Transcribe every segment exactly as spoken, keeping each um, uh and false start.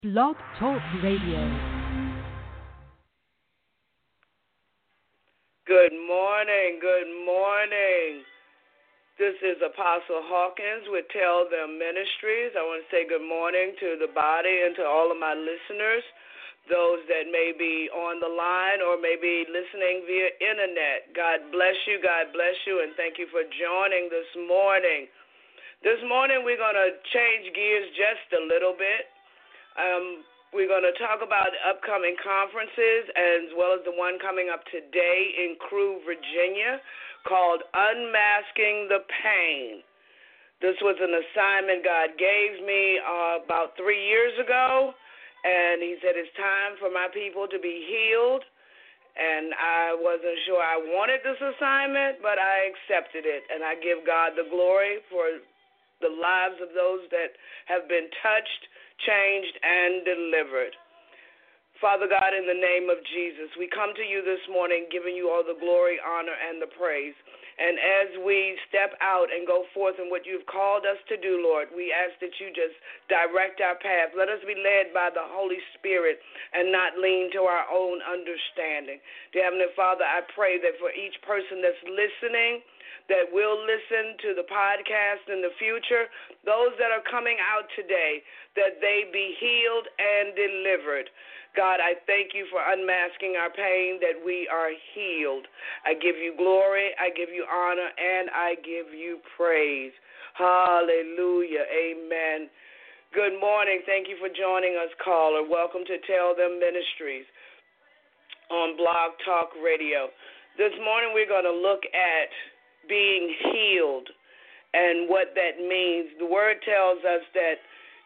Blog Talk Radio. Good morning, good morning. This is Apostle Hawkins with Tell Them Ministries. I want to say good morning to the body and to all of my listeners, those that may be on the line or may be listening via internet. God bless you, God bless you, and thank you for joining this morning. This morning we're going to change gears just a little bit. Um, we're going to talk about upcoming conferences as well as the one coming up today in Crewe, Virginia, called Unmasking the Pain. This was an assignment God gave me uh, about three years ago, and he said it's time for my people to be healed. And I wasn't sure I wanted this assignment, but I accepted it, and I give God the glory for the lives of those that have been touched, changed, and delivered. Father God, in the name of Jesus, we come to you this morning giving you all the glory, honor, and the praise. And as we step out and go forth in what you've called us to do, Lord, we ask that you just direct our path. Let us be led by the Holy Spirit and not lean to our own understanding. Dear Heavenly Father, I pray that for each person that's listening, that will listen to the podcast in the future, those that are coming out today, that they be healed and delivered. God, I thank you for unmasking our pain, that we are healed. I give you glory, I give you honor, and I give you praise. Hallelujah, amen. Good morning. Thank you for joining us, caller. Welcome to Tell Them Ministries on Blog Talk Radio. This morning we're going to look at being healed and what that means. The word tells us that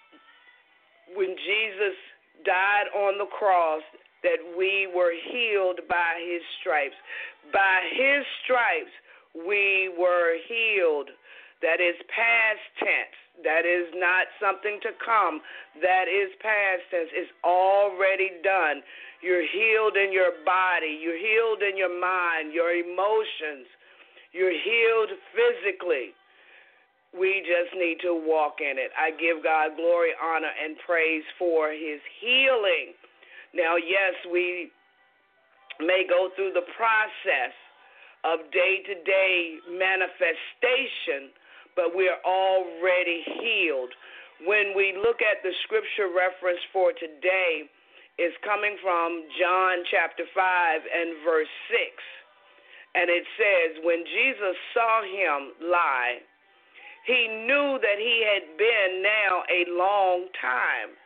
when Jesus died on the cross, that we were healed by his stripes. By his stripes, we were healed. That is past tense. That is not something to come. That is past tense. It's already done. You're healed in your body. You're healed in your mind, your emotions. You're healed physically. We just need to walk in it. I give God glory, honor, and praise for his healing. Now, yes, we may go through the process of day-to-day manifestation, but we're already healed. When we look at the scripture reference for today, it's coming from John chapter five and verse six. And it says, when Jesus saw him lie, he knew that he had been now a long time.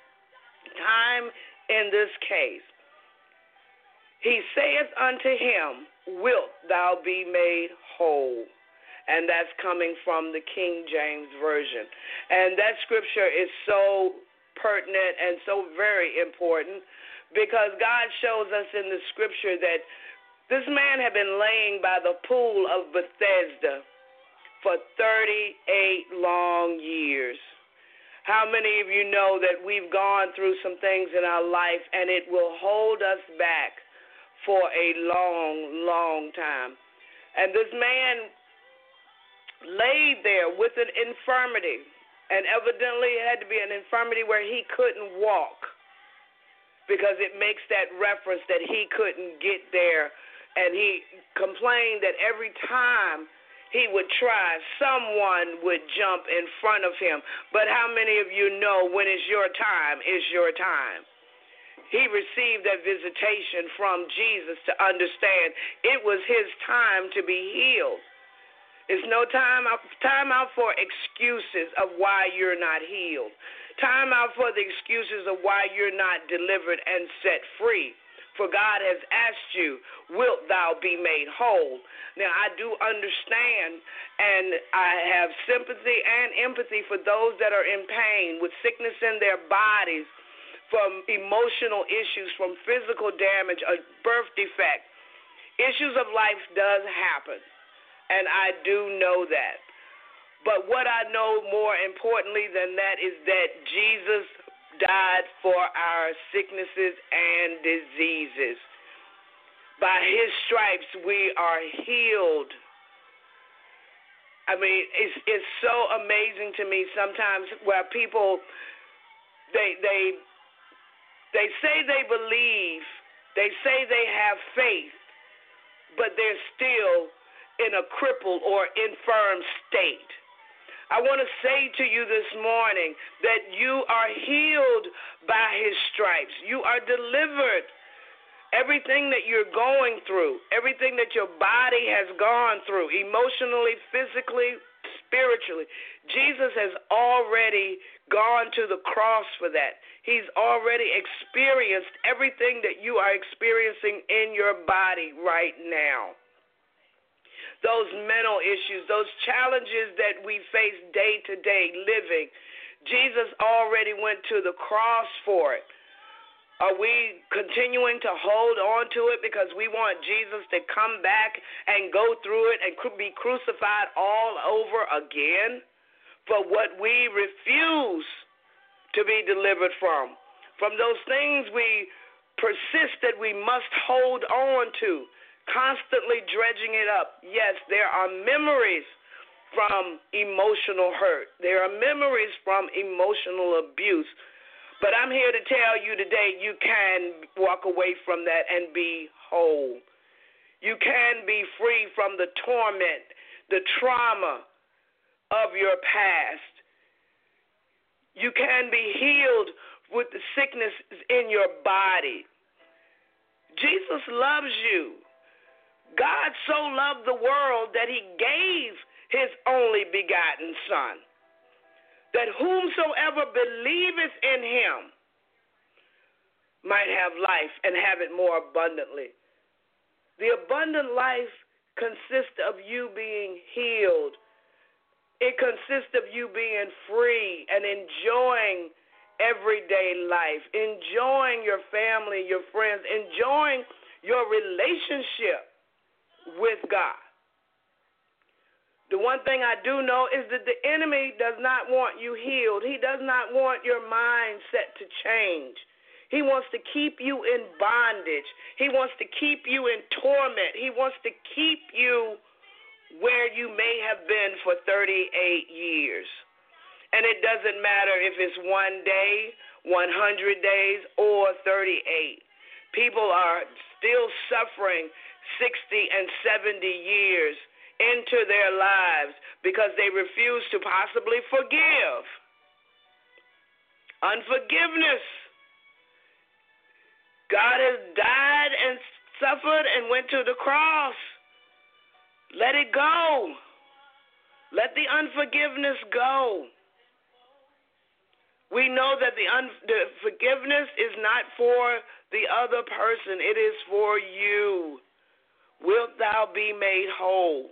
Time in this case. He saith unto him, wilt thou be made whole? And that's coming from the King James Version. And that scripture is so pertinent and so very important because God shows us in the scripture that this man had been laying by the pool of Bethesda for thirty-eight long years. How many of you know that we've gone through some things in our life and it will hold us back for a long, long time? And this man laid there with an infirmity, and evidently it had to be an infirmity where he couldn't walk, because it makes that reference that he couldn't get there. And he complained that every time he would try, someone would jump in front of him. But how many of you know when it's your time, it's your time? He received that visitation from Jesus to understand it was his time to be healed. It's no time out, time out for excuses of why you're not healed. Time out for the excuses of why you're not delivered and set free. For God has asked you, wilt thou be made whole? Now, I do understand, and I have sympathy and empathy for those that are in pain with sickness in their bodies, from emotional issues, from physical damage, a birth defect. Issues of life does happen, and I do know that. But what I know more importantly than that is that Jesus died for our sicknesses and diseases. By his stripes we are healed. I mean, it's it's so amazing to me sometimes where people they they They say they believe, they say they have faith, but they're still in a crippled or infirm state. I want to say to you this morning that you are healed by his stripes. You are delivered. Everything that you're going through, everything that your body has gone through, emotionally, physically, spiritually, Jesus has already gone to the cross for that. He's already experienced everything that you are experiencing in your body right now. Those mental issues, those challenges that we face day to day living, Jesus already went to the cross for it. Are we continuing to hold on to it because we want Jesus to come back and go through it and be crucified all over again for what we refuse to be delivered from? From those things we persist that we must hold on to, constantly dredging it up. Yes, there are memories from emotional hurt. There are memories from emotional abuse. But I'm here to tell you today, you can walk away from that and be whole. You can be free from the torment, the trauma of your past. You can be healed with the sickness in your body. Jesus loves you. God so loved the world that he gave his only begotten Son, that whomsoever believeth in him might have life and have it more abundantly. The abundant life consists of you being healed. It consists of you being free and enjoying everyday life, enjoying your family, your friends, enjoying your relationship with God. The one thing I do know is that the enemy does not want you healed. He does not want your mindset to change. He wants to keep you in bondage. He wants to keep you in torment. He wants to keep you where you may have been for thirty-eight years. And it doesn't matter if it's one day, one hundred days, or thirty-eight. People are still suffering sixty and seventy years into their lives because they refuse to possibly forgive. Unforgiveness. God has died and suffered and went to the cross. Let it go. Let the unforgiveness go. We know that the, un- the forgiveness is not for the other person. It is for you. Wilt thou be made whole?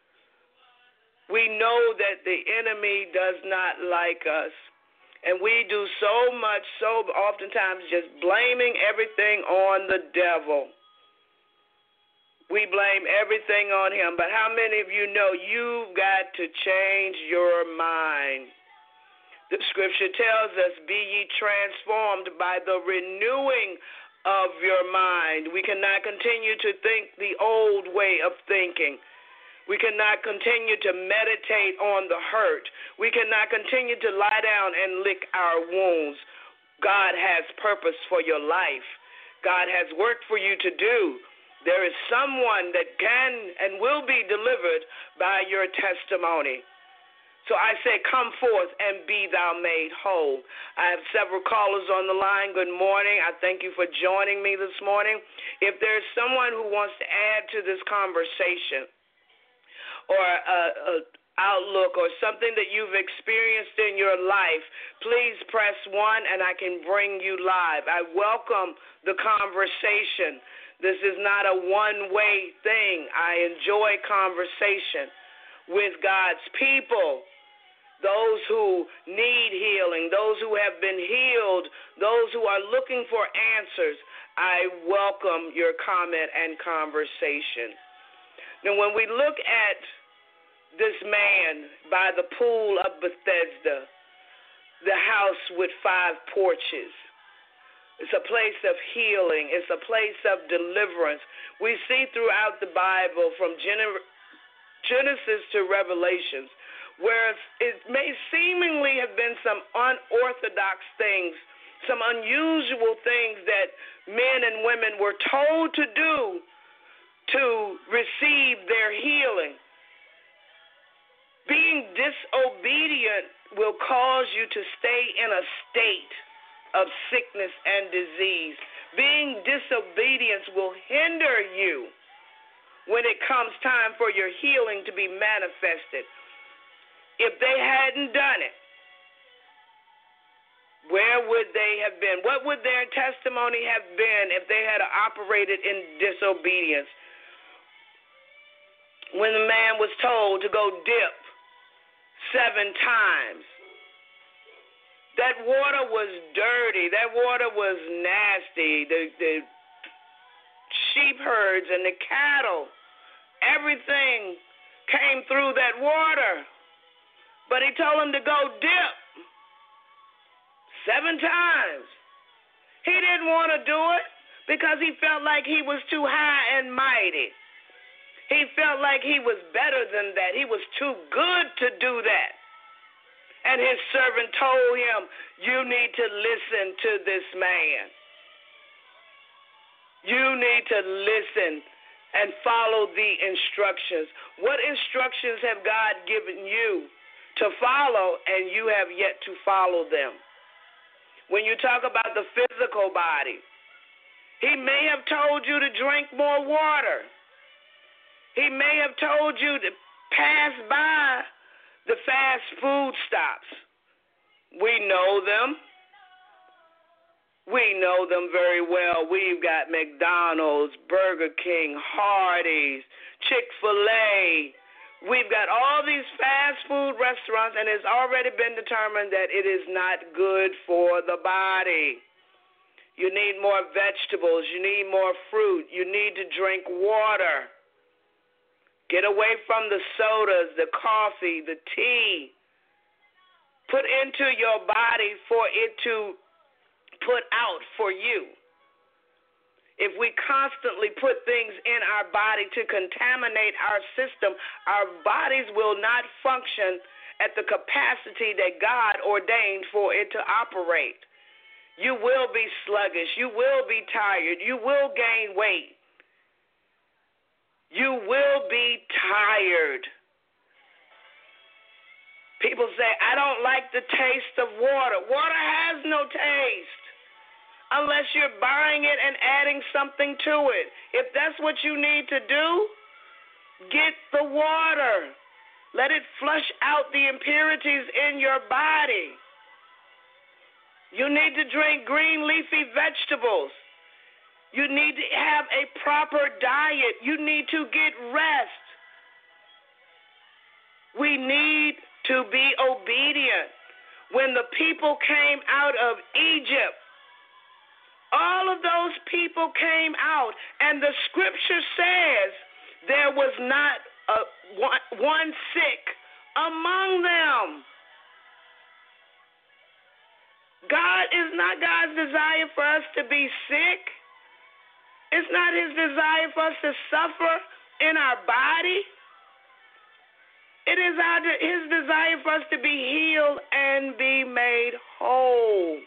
We know that the enemy does not like us. And we do so much, so oftentimes just blaming everything on the devil. We blame everything on him. But how many of you know you've got to change your mind? The scripture tells us, be ye transformed by the renewing of your mind. We cannot continue to think the old way of thinking. We cannot continue to meditate on the hurt. We cannot continue to lie down and lick our wounds. God has purpose for your life. God has work for you to do. There is someone that can and will be delivered by your testimony. So I say, come forth and be thou made whole. I have several callers on the line. Good morning. I thank you for joining me this morning. If there's someone who wants to add to this conversation, or a, a outlook or something that you've experienced in your life, please press one and I can bring you live. I welcome the conversation. This is not a one-way thing. I enjoy conversation with God's people, those who need healing, those who have been healed, those who are looking for answers. I welcome your comment and conversation. Now, when we look at this man by the pool of Bethesda, the house with five porches, it's a place of healing. It's a place of deliverance. We see throughout the Bible from Genesis to Revelations where it may seemingly have been some unorthodox things some unusual things that men and women were told to do to receive their healing. Being disobedient will cause you to stay in a state of sickness and disease. Being disobedient will hinder you when it comes time for your healing to be manifested. If they hadn't done it, where would they have been? What would their testimony have been if they had operated in disobedience? When the man was told to go dip seven times, that water was dirty. That water was nasty. The, the sheep herds and the cattle, everything came through that water. But he told him to go dip seven times. He didn't want to do it because he felt like he was too high and mighty. He felt like he was better than that. He was too good to do that. And his servant told him, you need to listen to this man. You need to listen and follow the instructions. What instructions have God given you to follow, and you have yet to follow them? When you talk about the physical body, he may have told you to drink more water. He may have told you to pass by the fast food stops. We know them. We know them very well. We've got McDonald's, Burger King, Hardee's, Chick-fil-A. We've got all these fast food restaurants, and it's already been determined that it is not good for the body. You need more vegetables. You need more fruit. You need to drink water. Get away from the sodas, the coffee, the tea. Put into your body for it to put out for you. If we constantly put things in our body to contaminate our system, our bodies will not function at the capacity that God ordained for it to operate. You will be sluggish. You will be tired. You will gain weight. You will be tired. People say, I don't like the taste of water. Water has no taste unless you're buying it and adding something to it. If that's what you need to do, get the water. Let it flush out the impurities in your body. You need to drink green leafy vegetables. You need to have a proper diet. You need to get rest. We need to be obedient. When the people came out of Egypt, all of those people came out, and the scripture says there was not a, one, one sick among them. God is not God's desire for us to be sick. It's not his desire for us to suffer in our body. It is our, his desire for us to be healed and be made whole.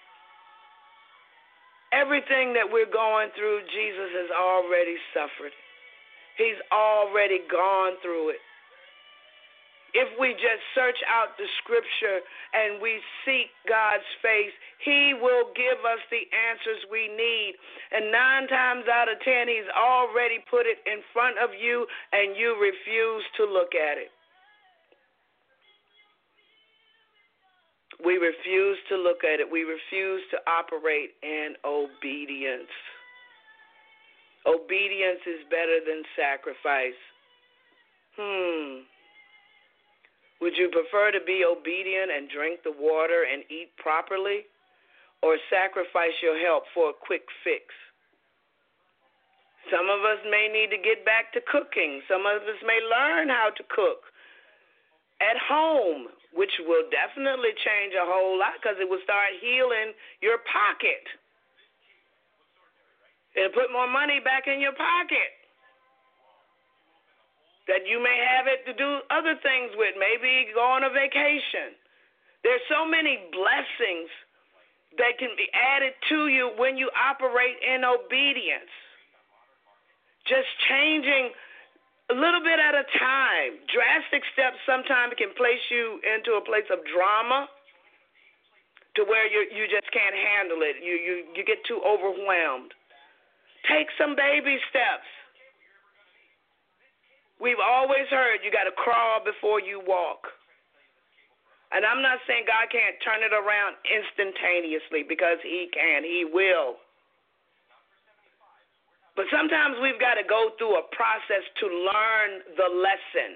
Everything that we're going through, Jesus has already suffered. He's already gone through it. If we just search out the scripture and we seek God's face, he will give us the answers we need. And nine times out of ten, he's already put it in front of you, and you refuse to look at it. We refuse to look at it. We refuse to operate in obedience. Obedience is better than sacrifice. Hmm. Would you prefer to be obedient and drink the water and eat properly, or sacrifice your health for a quick fix? Some of us may need to get back to cooking. Some of us may learn how to cook at home, which will definitely change a whole lot because it will start healing your pocket. It'll put more money back in your pocket that you may have it to do other things with, maybe go on a vacation. There's so many blessings that can be added to you when you operate in obedience. Just changing a little bit at a time. Drastic steps sometimes can place you into a place of drama to where you you just can't handle it. You you you get too overwhelmed. Take some baby steps. We've always heard you got to crawl before you walk. And I'm not saying God can't turn it around instantaneously, because he can, he will. But sometimes we've got to go through a process to learn the lesson.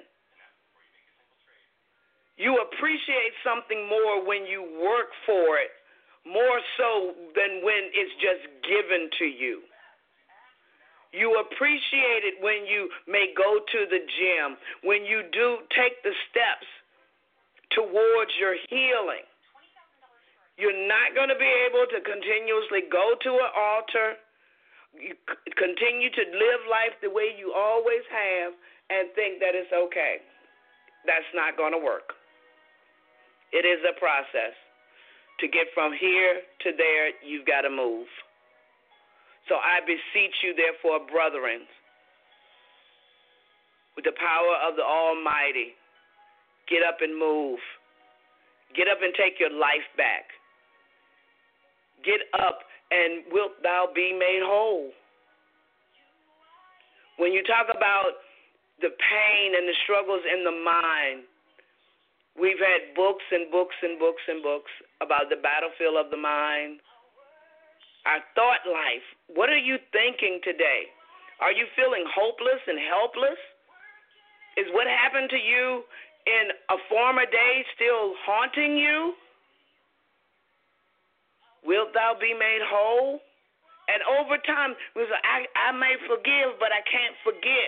You appreciate something more when you work for it, more so than when it's just given to you. You appreciate it when you may go to the gym, when you do take the steps towards your healing. You're not going to be able to continuously go to an altar, you continue to live life the way you always have, and think that it's okay. That's not going to work. It is a process. To get from here to there, you've got to move. So I beseech you, therefore, brethren, with the power of the Almighty, get up and move. Get up and take your life back. Get up and wilt thou be made whole. When you talk about the pain and the struggles in the mind, we've had books and books and books and books about the battlefield of the mind. Our thought life. What are you thinking today? Are you feeling hopeless and helpless? Is what happened to you in a former day still haunting you? Wilt thou be made whole? And over time, we say, I, I may forgive, but I can't forget.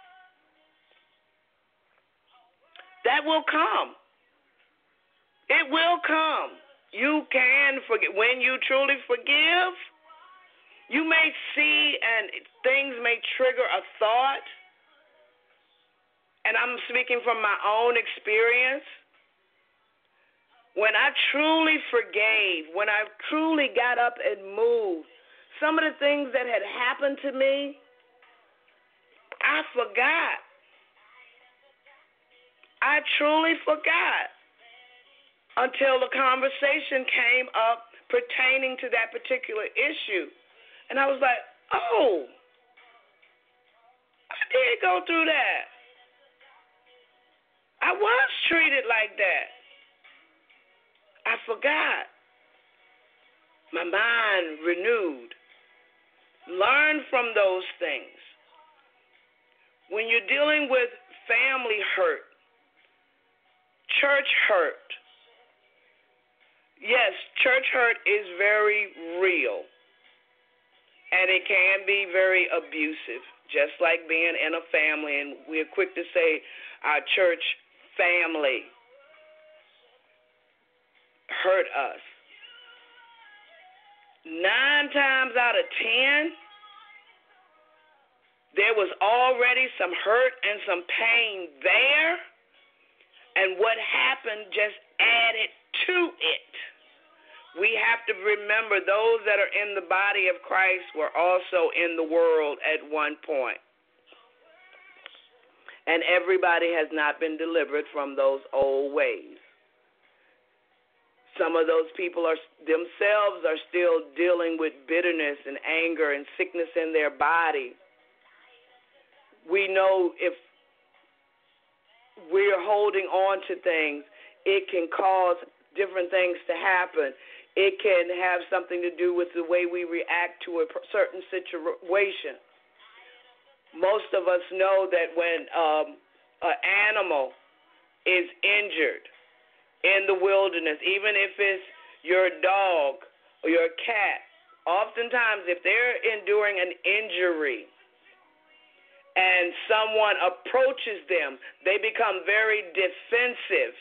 That will come. It will come. You can forget. When you truly forgive, you may see and things may trigger a thought. And I'm speaking from my own experience. When I truly forgave, when I truly got up and moved, some of the things that had happened to me, I forgot. I truly forgot until the conversation came up pertaining to that particular issue. And I was like, oh, I did go through that. I was treated like that. I forgot. My mind renewed. Learn from those things. When you're dealing with family hurt, church hurt, yes, church hurt is very real. And it can be very abusive, just like being in a family. And we're quick to say our church family hurt us. Nine times out of ten, there was already some hurt and some pain there, and what happened just added to it. We have to remember those that are in the body of Christ were also in the world at one point. And everybody has not been delivered from those old ways. Some of those people are themselves are still dealing with bitterness and anger and sickness in their body. We know if we're holding on to things, it can cause different things to happen. It can have something to do with the way we react to a certain situation. Most of us know that when um, an animal is injured in the wilderness, even if it's your dog or your cat, oftentimes if they're enduring an injury and someone approaches them, they become very defensive.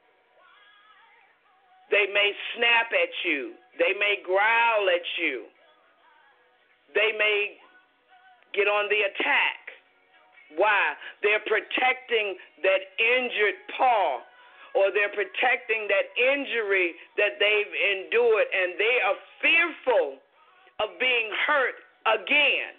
They may snap at you. They may growl at you. They may get on the attack. Why? They're protecting that injured paw. or they're protecting that injury that they've endured, and they are fearful of being hurt again.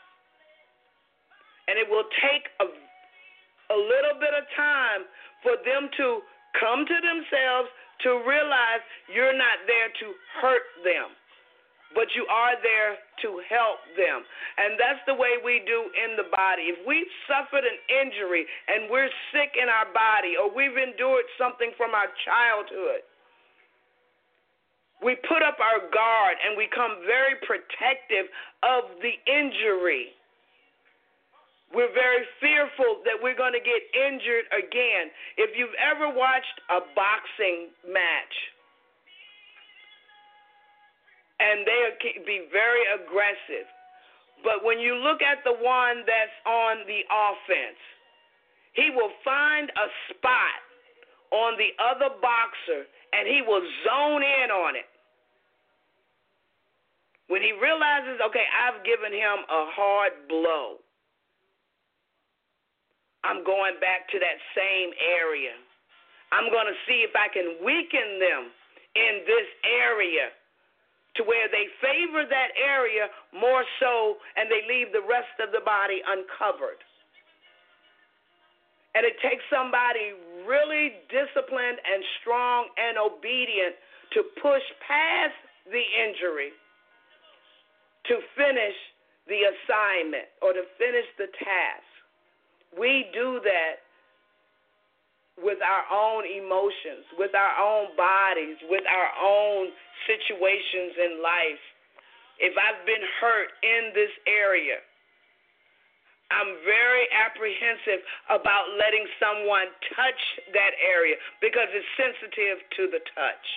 And it will take a, a little bit of time for them to come to themselves, to realize you're not there to hurt them, but you are there to help them. And that's the way we do in the body. If we've suffered an injury and we're sick in our body, or we've endured something from our childhood, we put up our guard and we become very protective of the injury. We're very fearful that we're going to get injured again. If you've ever watched a boxing match, and they can be very aggressive, but when you look at the one that's on the offense, he will find a spot on the other boxer and he will zone in on it. When he realizes, okay, I've given him a hard blow, I'm going back to that same area. I'm going to see if I can weaken them in this area to where they favor that area more so, and they leave the rest of the body uncovered. And it takes somebody really disciplined and strong and obedient to push past the injury to finish the assignment or to finish the task. We do that with our own emotions, with our own bodies, with our own situations in life. If I've been hurt in this area, I'm very apprehensive about letting someone touch that area because it's sensitive to the touch.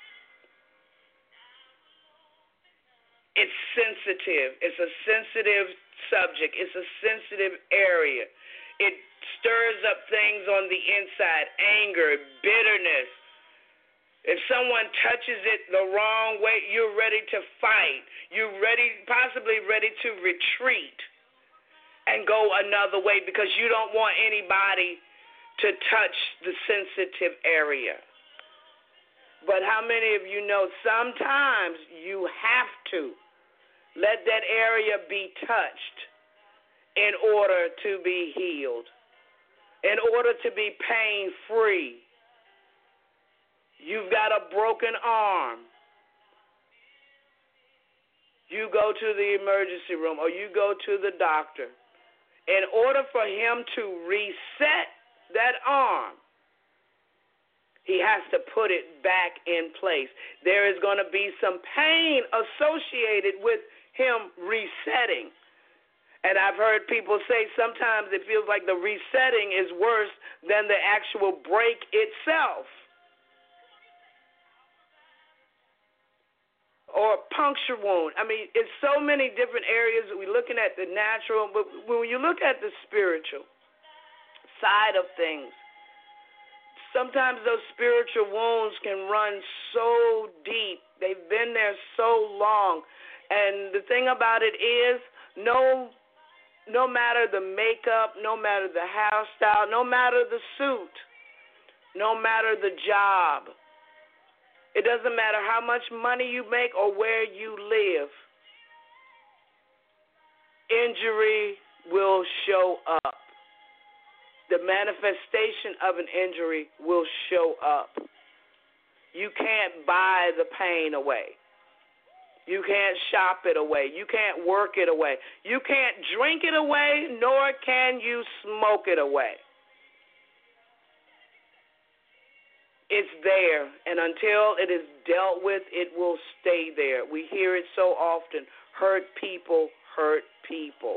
It's sensitive. It's a sensitive subject. It's a sensitive area. It stirs up things on the inside, anger, bitterness. If someone touches it the wrong way, you're ready to fight. You're ready, possibly ready to retreat and go another way because you don't want anybody to touch the sensitive area. But how many of you know sometimes you have to let that area be touched in order to be healed, in order to be pain-free? You've got a broken arm. You go to the emergency room or you go to the doctor. In order for him to reset that arm, he has to put it back in place. There is going to be some pain associated with him resetting. And I've heard people say sometimes it feels like the resetting is worse than the actual break itself. Or a puncture wound. I mean, it's so many different areas. We're looking at the natural, but when you look at the spiritual side of things, sometimes those spiritual wounds can run so deep. They've been there so long. And the thing about it is, no No matter the makeup, no matter the hairstyle, no matter the suit, no matter the job, it doesn't matter how much money you make or where you live, injury will show up. The manifestation of an injury will show up. You can't buy the pain away. You can't shop it away. You can't work it away. You can't drink it away, nor can you smoke it away. It's there, and until it is dealt with, it will stay there. We hear it so often. Hurt people hurt people.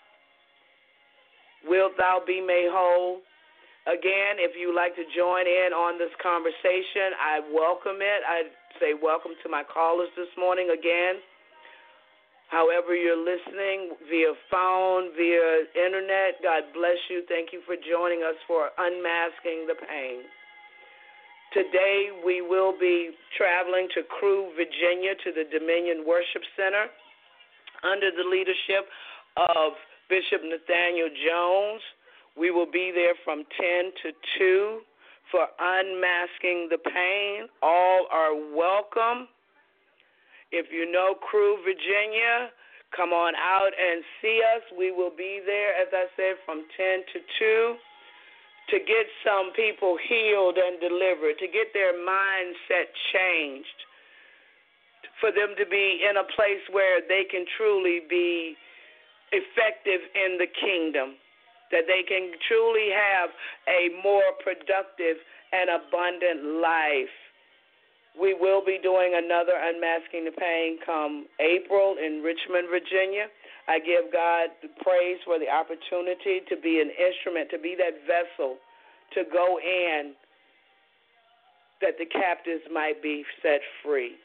Wilt thou be made whole? Again, if you'd like to join in on this conversation, I welcome it. I say welcome to my callers this morning again. However you're listening, via phone, via internet, God bless you. Thank you for joining us for Unmasking the Pain. Today we will be traveling to Crewe, Virginia, to the Dominion Worship Center under the leadership of Bishop Nathaniel Jones. We will be there from ten to two for Unmasking the Pain. All are welcome. If you know Crew, Virginia, come on out and see us. We will be there, as I said, from ten to two to get some people healed and delivered, to get their mindset changed, for them to be in a place where they can truly be effective in the kingdom, that they can truly have a more productive and abundant life. We will be doing another Unmasking the Pain come April in Richmond, Virginia. I give God the praise for the opportunity to be an instrument, to be that vessel, to go in, that the captives might be set free.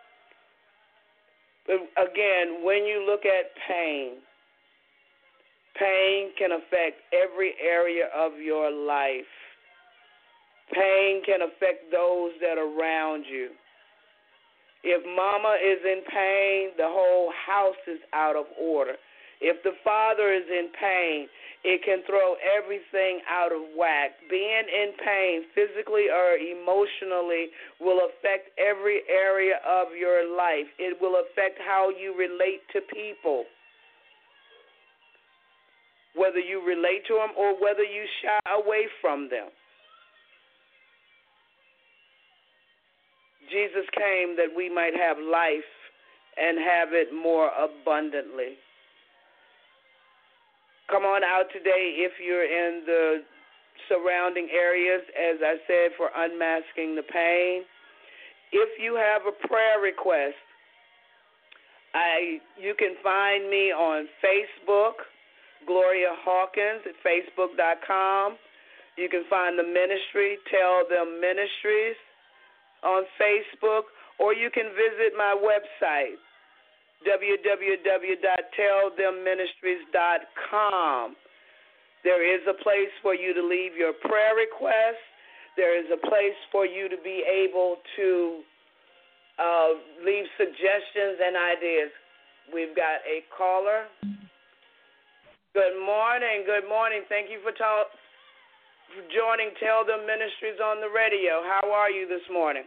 But again, when you look at pain, pain can affect every area of your life. Pain can affect those that are around you. If mama is in pain, the whole house is out of order. If the father is in pain, it can throw everything out of whack. Being in pain, physically or emotionally, will affect every area of your life. It will affect how you relate to people, whether you relate to them or whether you shy away from them. Jesus came that we might have life and have it more abundantly. Come on out today if you're in the surrounding areas, as I said, for Unmasking the Pain. If you have a prayer request, I you can find me on Facebook, Gloria Hawkins at facebook dot com. You can find the ministry, Tell Them Ministries, on Facebook, or you can visit my website, w w w dot tell them ministries dot com. There is a place for you to leave your prayer requests. There is a place for you to be able to uh, leave suggestions and ideas. We've got a caller. Good morning. Good morning. Thank you for talking. Joining Tell Them Ministries on the radio. How are you this morning?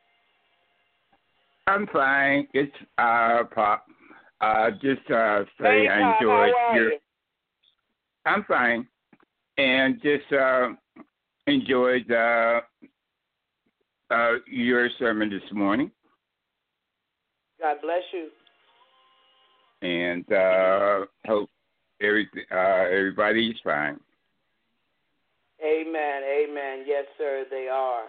I'm fine. It's uh, Pop. Uh, just uh, say hey, I Pop, enjoyed how are your. You? I'm fine, and just uh, enjoyed uh, uh, your sermon this morning. God bless you. And uh, hope every uh, everybody is fine. Amen, amen. Yes, sir, they are.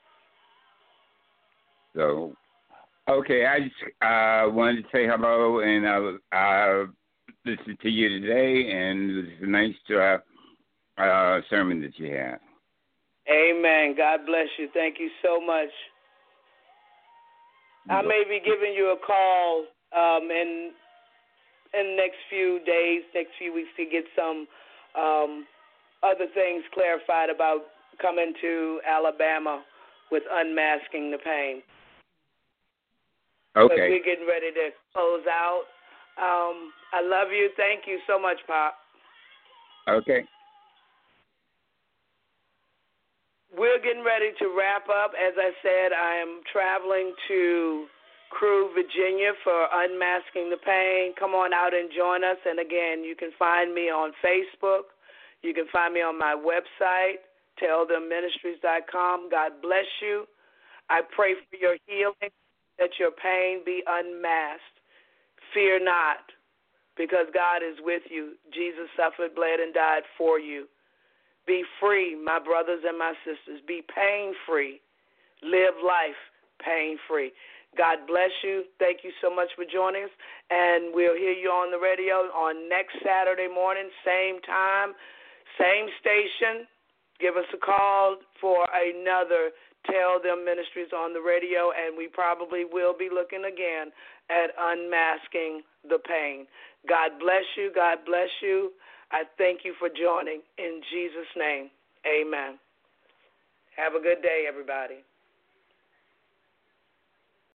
So, okay, I just uh, wanted to say hello, and I uh, listened to you today, and it was a nice uh, uh, sermon that you had. Amen. God bless you. Thank you so much. I may be giving you a call um, in in the next few days, next few weeks to get some um, other things clarified about coming to Alabama with Unmasking the Pain. Okay. But we're getting ready to close out. Um, I love you. Thank you so much, Pop. Okay. We're getting ready to wrap up. As I said, I am traveling to Crew, Virginia for Unmasking the Pain. Come on out and join us. And again, you can find me on Facebook. You can find me on my website, tell them ministries dot com. God bless you. I pray for your healing, that your pain be unmasked. Fear not, because God is with you. Jesus suffered, bled, and died for you. Be free, my brothers and my sisters. Be pain-free. Live life pain-free. God bless you. Thank you so much for joining us. And we'll hear you on the radio on next Saturday morning, same time, same station. Give us a call for another Tell Them Ministries on the radio, and we probably will be looking again at Unmasking the Pain. God bless you. God bless you. I thank you for joining. In Jesus' name, amen. Have a good day, everybody.